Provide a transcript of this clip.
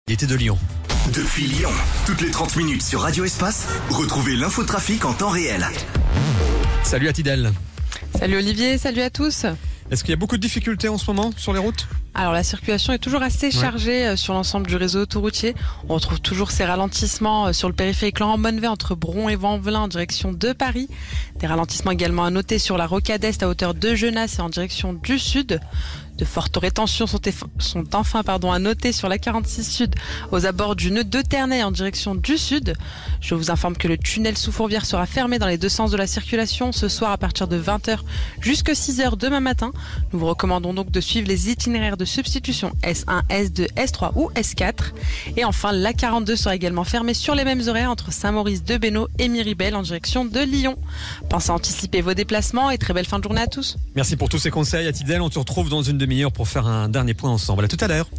était de Lyon. Depuis Lyon, toutes les 30 minutes sur Radio Espace, retrouvez l'infotrafic en temps réel. Salut à Tidel. Salut Olivier, salut à tous. Est-ce qu'il y a beaucoup de difficultés en ce moment sur les routes ? Alors la circulation est toujours assez chargée sur l'ensemble du réseau autoroutier. On retrouve toujours ces ralentissements sur le périphérique Laurent-Bonnevay entre Bron et Vanvelin en direction de Paris. Des ralentissements également à noter sur la rocade Est à hauteur de Genasse et en direction du sud. De fortes rétentions sont enfin à noter sur la 46 Sud aux abords du nœud de Ternay en direction du sud. Je vous informe que le tunnel sous Fourvière sera fermé dans les deux sens de la circulation ce soir à partir de 20h jusqu'à 6h demain matin. Nous vous recommandons donc de suivre les itinéraires de substitution S1, S2, S3 ou S4. Et enfin, la 42 sera également fermée sur les mêmes horaires entre Saint-Maurice-de-Bénaud et Miribel en direction de Lyon. Pensez à anticiper vos déplacements et très belle fin de journée à tous. Merci pour tous ces conseils à Tidel. On te retrouve dans une demi-heure pour faire un dernier point ensemble. À tout à l'heure.